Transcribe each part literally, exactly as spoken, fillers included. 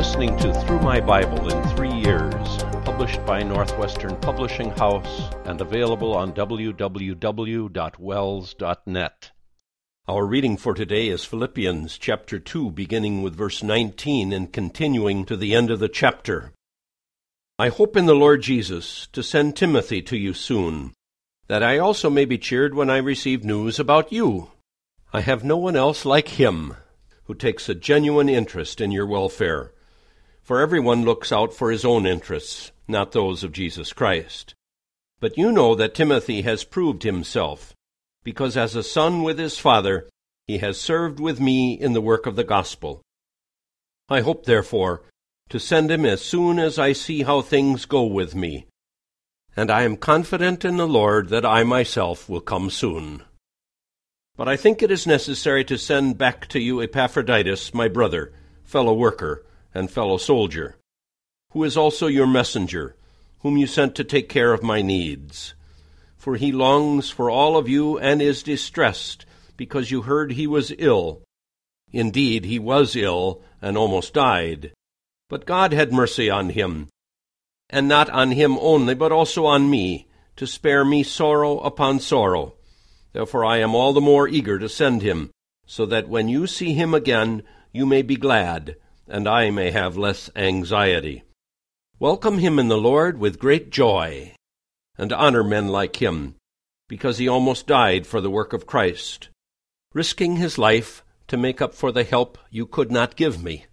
listening to Through My Bible in Three Years, published by Northwestern Publishing House and available on w w w dot wells dot net. Our reading for today is Philippians chapter two, beginning with verse nineteen and continuing to the end of the chapter. I hope in the Lord Jesus to send Timothy to you soon, that I also may be cheered when I receive news about you. I have no one else like him, who takes a genuine interest in your welfare. For everyone looks out for his own interests, not those of Jesus Christ. But you know that Timothy has proved himself, because as a son with his father, he has served with me in the work of the gospel. I hope, therefore, to send him as soon as I see how things go with me. And I am confident in the Lord that I myself will come soon. But I think it is necessary to send back to you Epaphroditus, my brother, fellow worker, and fellow soldier, who is also your messenger, whom you sent to take care of my needs. For he longs for all of you and is distressed, because you heard he was ill. Indeed, he was ill and almost died. But God had mercy on him, and not on him only, but also on me, to spare me sorrow upon sorrow. Therefore I am all the more eager to send him, so that when you see him again, you may be glad, and I may have less anxiety. Welcome him in the Lord with great joy, and honor men like him, because he almost died for the work of Christ, risking his life to make up for the help you could not give me.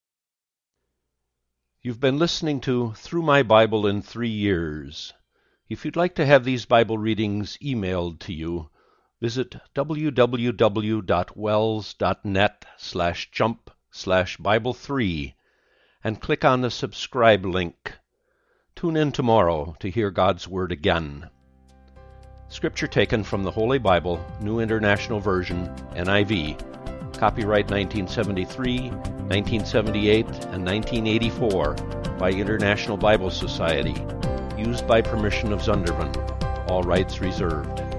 You've been listening to Through My Bible in Three Years. If you'd like to have these Bible readings emailed to you, visit w w w dot wells dot net slash jump slash Bible three and click on the subscribe link. Tune in tomorrow to hear God's Word again. Scripture taken from the Holy Bible, New International Version, N I V. Copyright nineteen seventy-three, nineteen seventy-eight, and nineteen eighty-four by International Bible Society. Used by permission of Zundervan. All rights reserved.